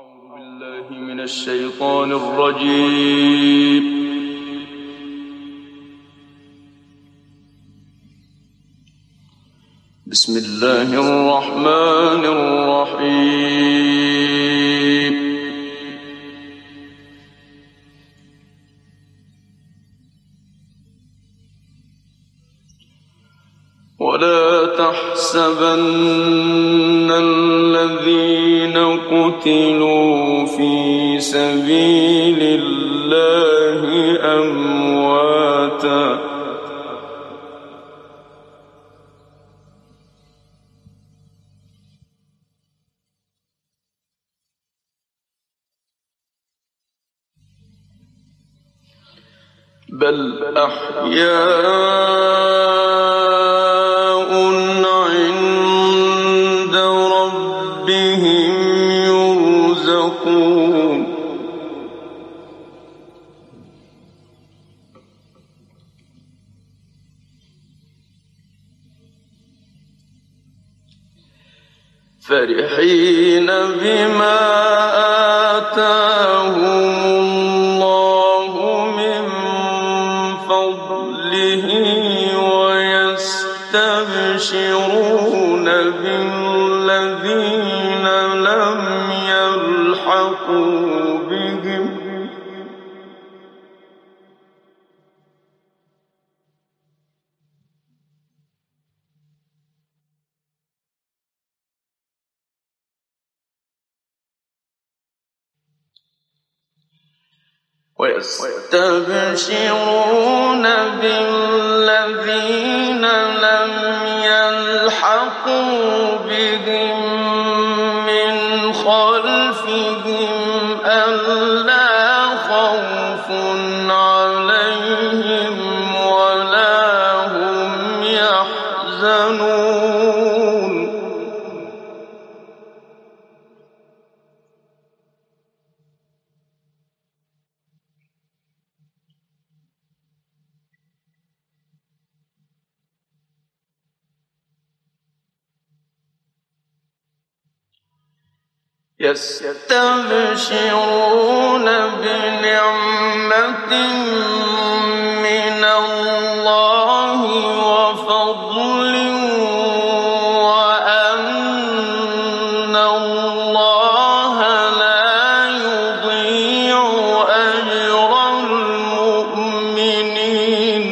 أعوذ بالله من الشيطان الرجيم. بسم الله الرحمن الرحيم. ولا تحسبن الذين قتلوا في سبيل الله أمواتا بل أحياء عند ربهم يرزقون فرحين بما آتاهم الله من فضله ويستبشرون بالذين لم يلحقوا بهم من خلفهم ألا خوف عليهم ولا هم يحزنون يستبشرون بنعمة من الله وفضل وأن الله لا يضيع أجر المؤمنين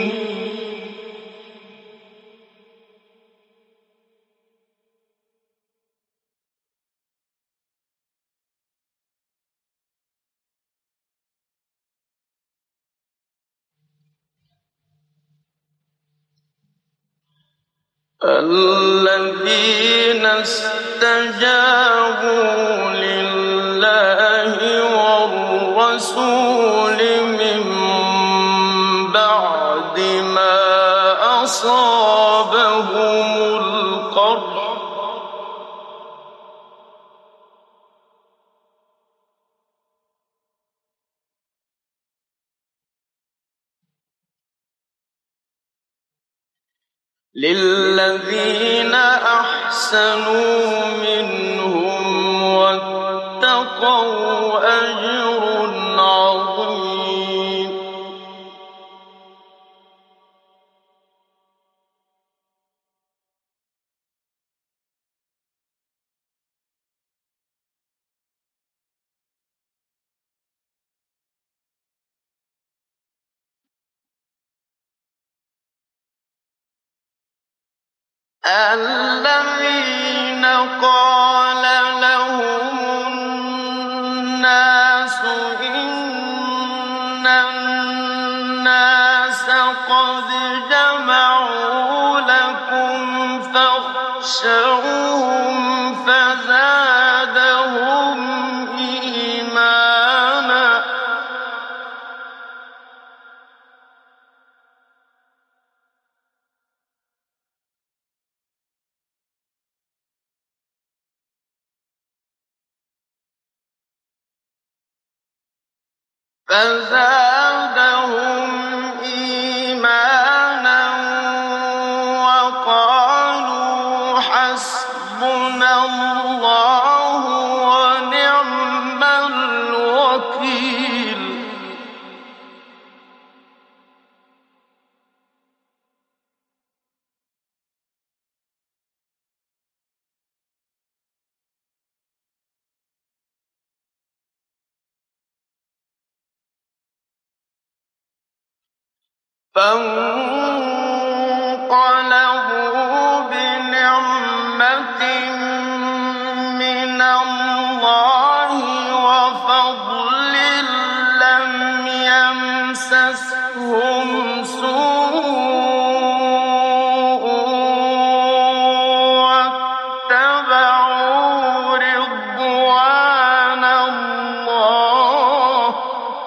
الذين استجابوا لله والرسول من بعد ما أصابهم القرح للذين أحسنوا منهم واتقوا أجر عظيم الذين قال لهم الناس إن الناس قد جمعوا لكم فاخشوهم فزادهم إيمانا وقالوا حسبنا الله ونعم فانقلبوا بنعمة من الله وفضل لم يمسسهم سوء واتبعوا رضوان الله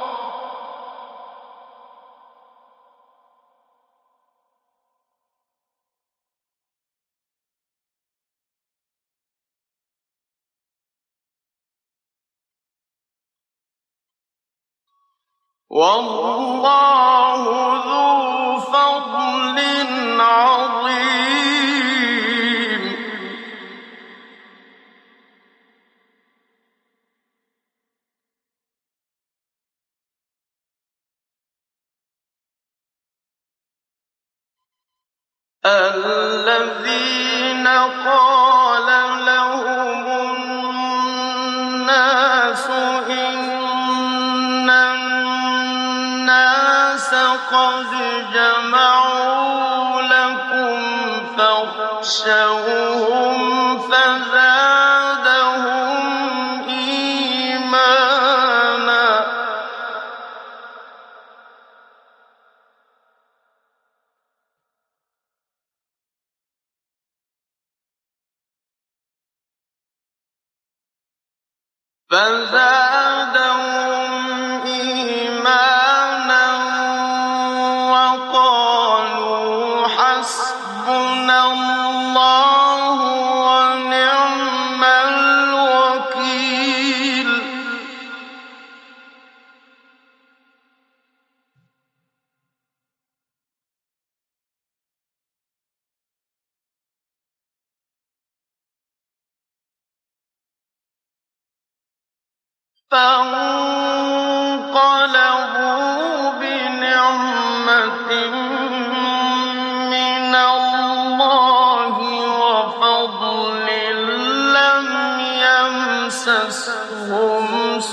والله ذو فضل عظيم. الذين قال لهم الناس إن الناس قد جمعوا لكم فاخشوهم فزادهم إيمانا وقالوا حسبنا الله ونعم الوكيل. فانقلبوا بنعمة من الله وفضل لم يمسسهم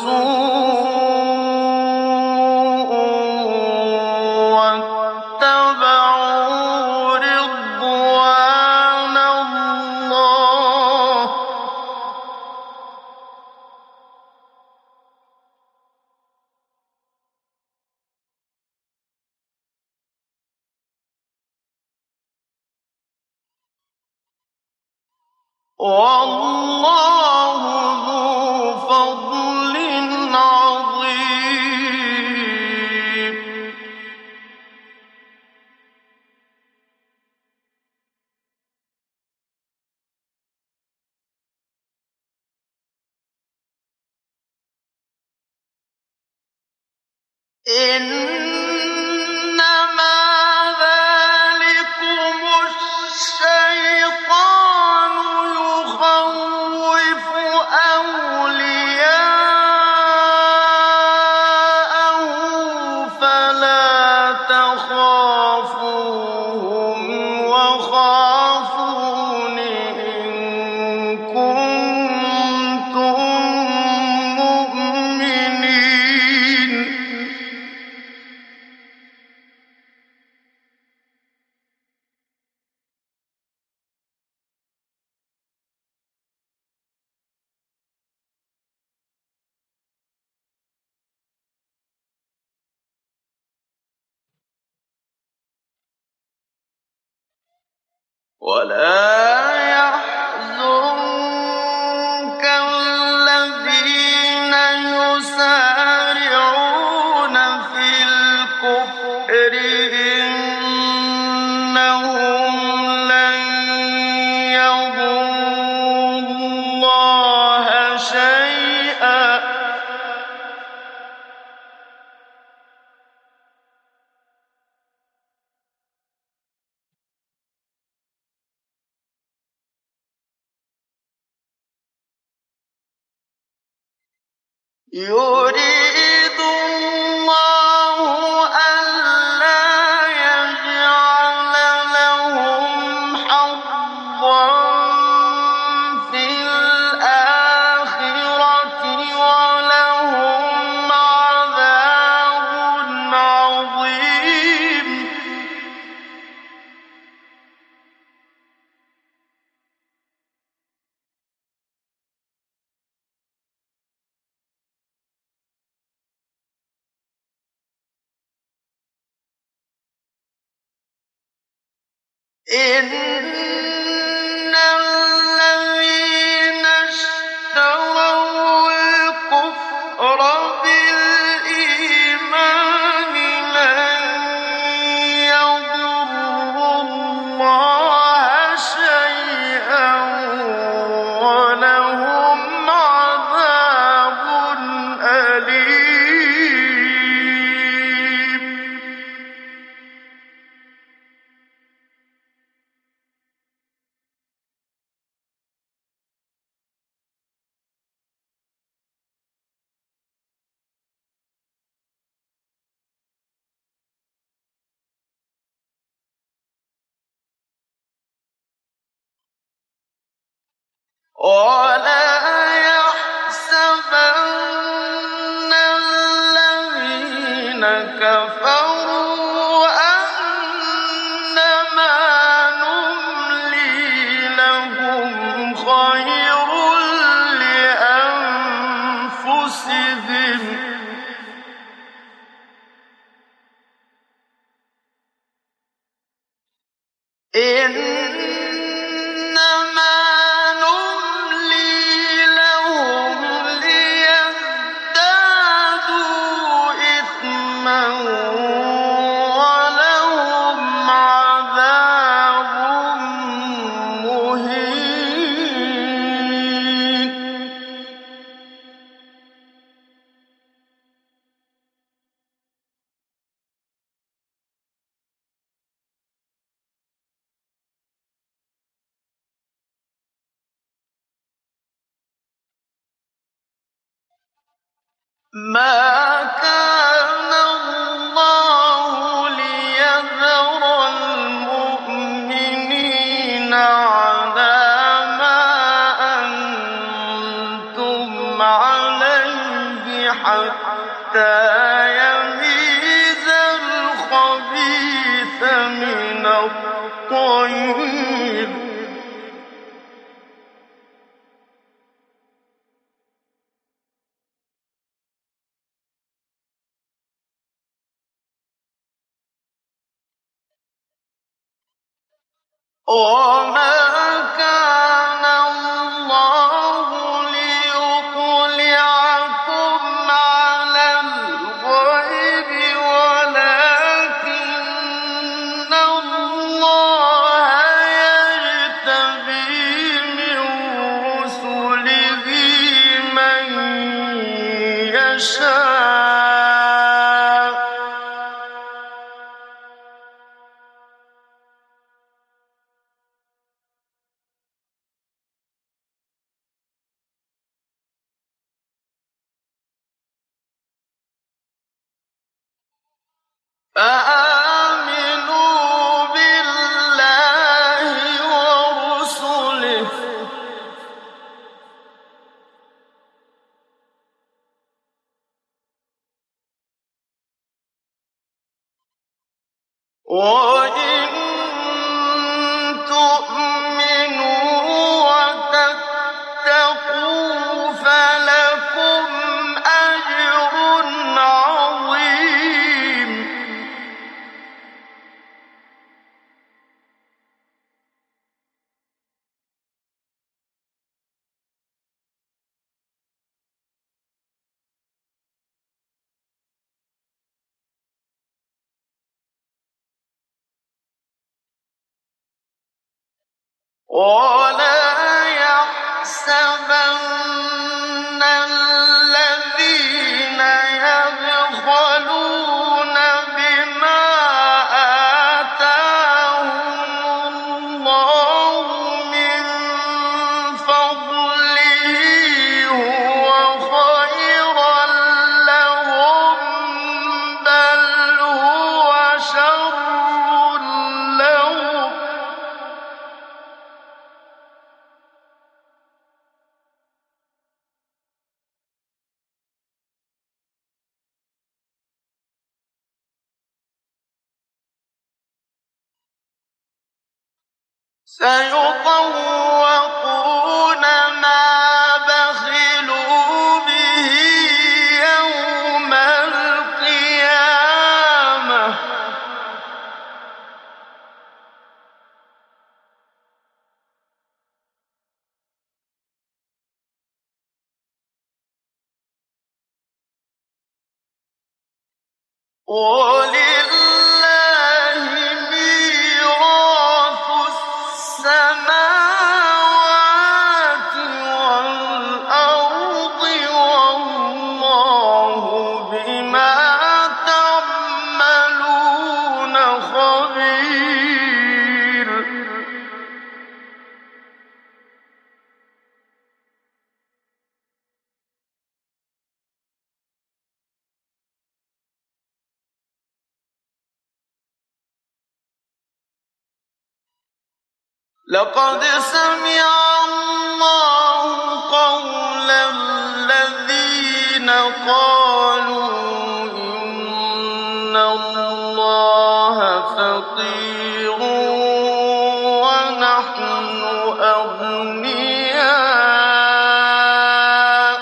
سوء واتبعوا رضوان الله والله ذو فضل عظيم. إنما ذلكم الشيطان يخوف أولياءه فلا تخافوهم وخافون إن كنتم مؤمنين. ولا يحزنك الذين يسارعون في الكفر إنهم لن يضروا الله شيئا يريد الله ألا يجعل لهم حظا في الآخرة ولهم عذاب عظيم. إِنَّ الَّذِينَ اشْتَرَوُا الْكُفْرَ بِالْإِيمَانِ لَن يَضُرُّوا اللَّهَ شَيْئًا وَلَهُمْ عَذَابٌ أَلِيمٌ. وَلَا يَحْسَبَنَّ الَّذِينَ كَفَرُوا أَنَّمَا نُمْلِي لَهُمْ خَيْرٌ لِّأَنفُسِهِمْ ۚ إِنَّمَا نُمْلِي لَهُمْ لِيَزْدَادُوا إِثْمًا وَلَهُمْ عَذَابٌ مُّهِينٌ. مَا كَانَ اللَّهُ لِيَذَرَ الْمُؤْمِنِينَ عَلَىٰ مَا أَنتُمْ عَلَيْهِ حَتَّىٰ يَمِيزَ الْخَبِيثَ مِنَ الطَّيِّبِ ۗ وَمَا كَانَ اللَّهُ لِيُطْلِعَكُمْ عَلَى الْغَيْبِ وَلَٰكِنَّ اللَّهَ يَجْتَبِي مِن رُّسُلِهِ مَن يَشَاءُ ۖ فَآمِنُوا بِاللَّهِ وَرُسُلِهِ ۚ وَإِن تُؤْمِنُوا وَتَتَّقُوا فَلَكُمْ أَجْرٌ عَظِيمٌ. وَلَا يَحْسَبَنَّ الَّذِينَ يَبْخَلُونَ بِمَا آتَاهُمُ اللَّهُ مِن فَضْلِهِ هُوَ خَيْرًا لَّهُم ۖ بَلْ هُوَ شَرٌّ لَّهُمْ ۖ سَيُطَوَّقُونَ مَا بَخِلُوا بِهِ يَوْمَ الْقِيَامَةِ ۗ وَلِلَّهِ مِيرَاثُ السَّمَاوَاتِ وَالْأَرْضِ ۚ وَاللَّهُ بِمَا تَعْمَلُونَ خَبِيرٌ. لقد سمع الله قول الذين قالوا إن الله فقير ونحن أغنياء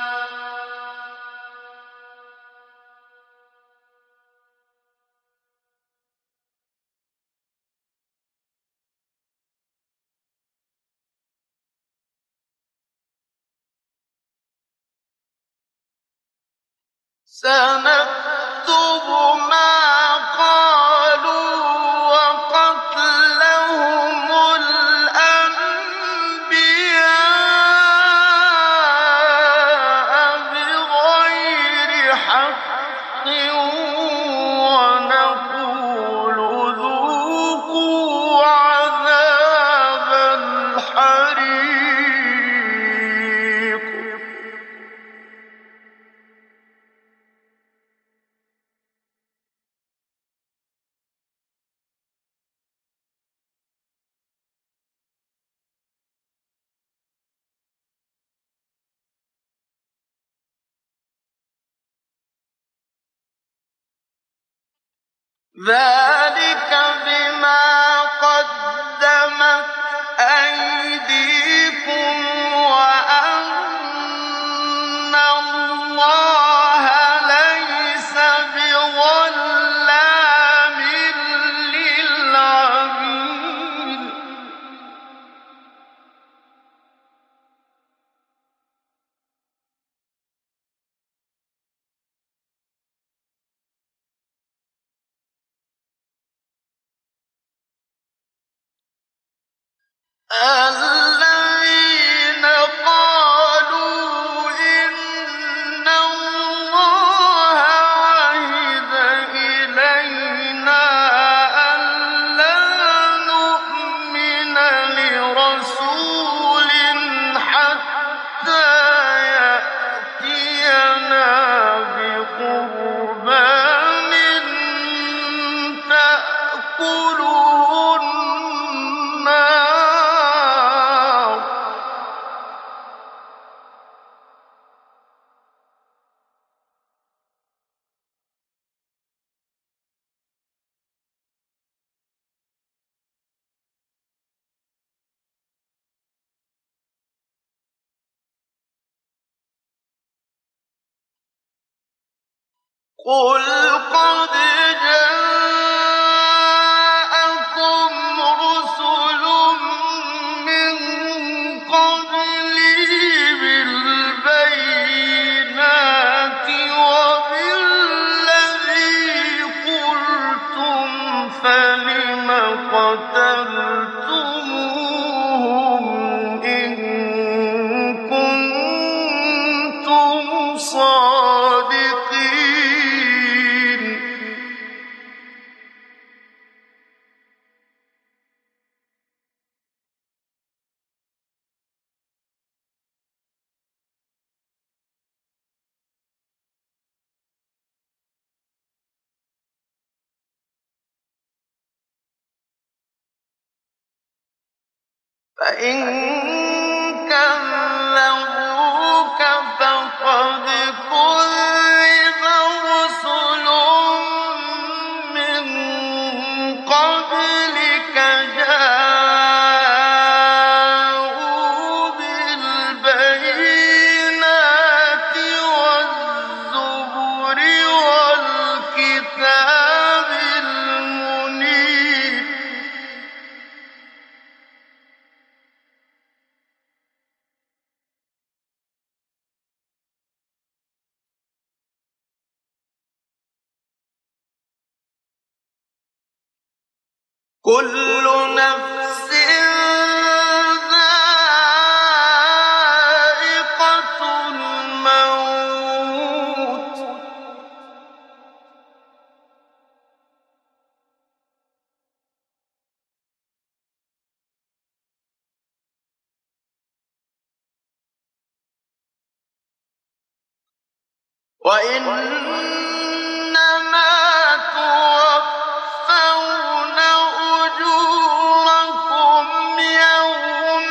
سنكتب ما قالوا وقتلهم الأنبياء بغير حق ونقول ذوقوا عذاب الحريق. ذلك بما قدمت أيديكم وأن الله ليس بظلام للعبيد. الذين قالوا إن الله عهد إلينا ألا نؤمن لرسول حتى يأتينا بقربان تأكله النار. قل قد جاءكم رسل من قبلي بالبينات وبالذي قلتم فلم قتلتموهم إن كنتم صادقين. فإن كذبوك فقد كذب رسل من قبلك جاءوا بالبينات والزبر والكتاب المنير. كل نفس ذائقة الموت وإنما توفون أجوركم يوم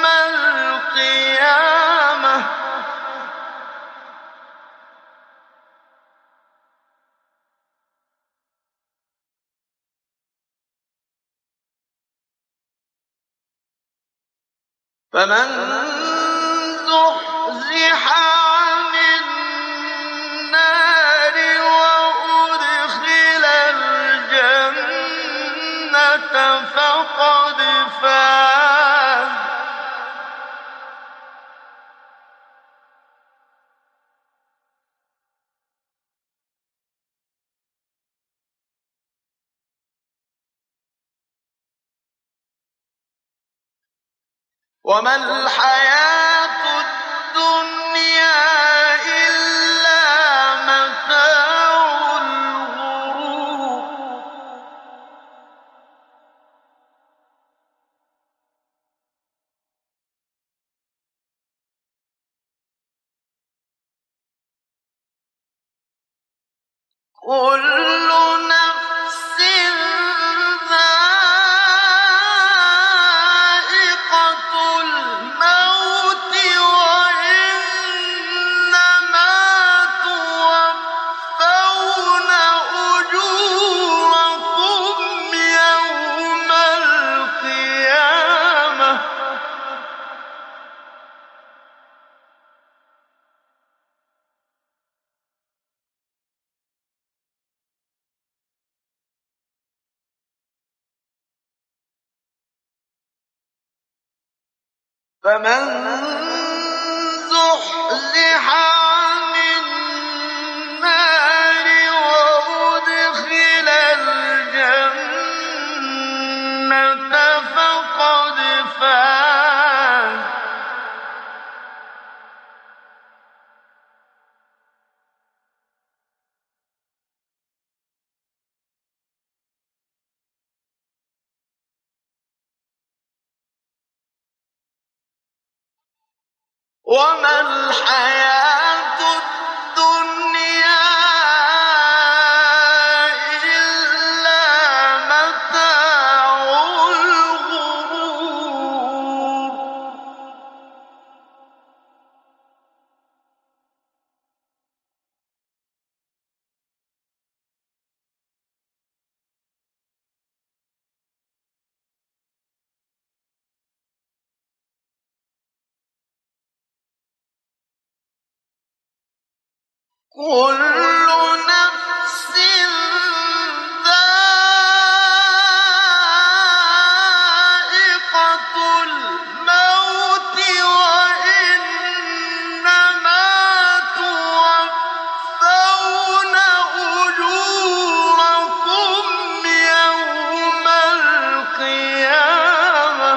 القيامة فمن زحزح عن النار وأدخل الجنة فقد فاز وما الحياة الدنيا إلا متاع الغرور كل نفس ذائقة الموت وإنما توفون أجوركم يوم القيامة فمن زحزح عن النار وأدخل الجنة فقد فاز وما الحياة الدنيا إلا متاع الغرور كل نفس ذائقة الموت وإنما توفون أجوركم يوم القيامة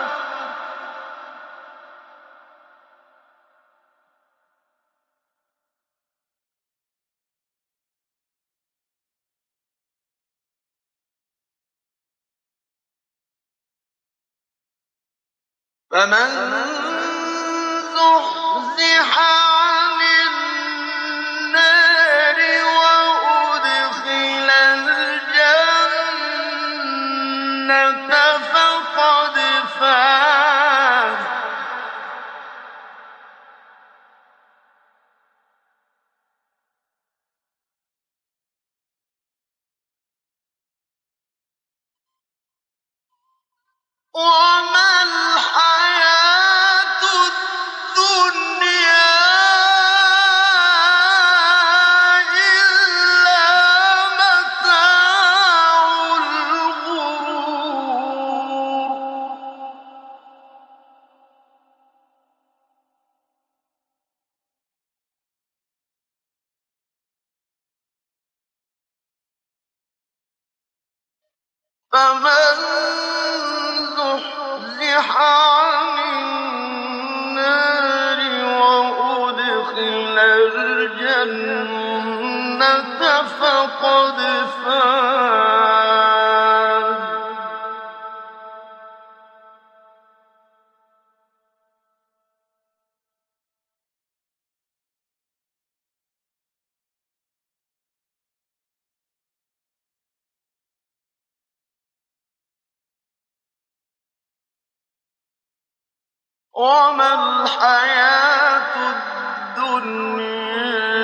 فمن زحزح عن النار وأدخل الجنة فقد فاز وما الحياة الدنيا إلا متاع الغرور فمن زحزح عن النار وأدخل الجنة فقد فاز. وما الحياة الدنيا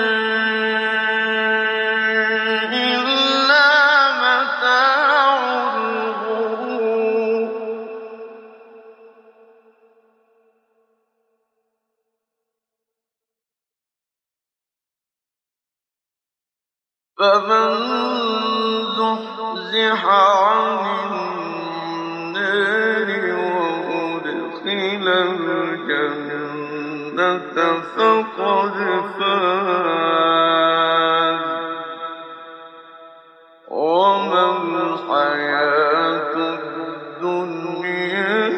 إلا متاع الغرور. فمن زحزح عن النار وأدخل الجنة فقد فاز. وما الحياة الدنيا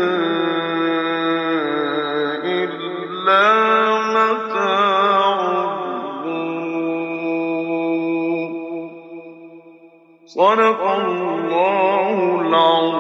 إلا متاع الغرور. صدق الله العظيم.